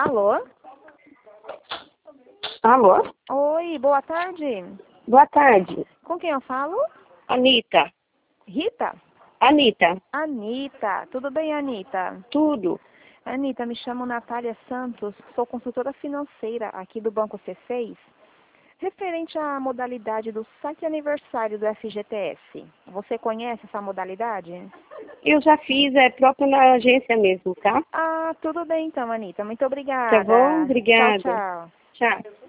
Alô? Alô? Oi, boa tarde. Boa tarde. Com quem eu falo? Anitta. Rita? Anitta. Anitta. Tudo bem, Anitta? Tudo. Anitta, me chamo Natália Santos, sou consultora financeira aqui do Banco C6, referente à modalidade do saque aniversário do FGTS. Você conhece essa modalidade? Eu já fiz, é próprio na agência mesmo, tá? Ah, tudo bem então, Anitta. Muito Tá bom? obrigada. Tchau, Obrigada. tchau. Tchau.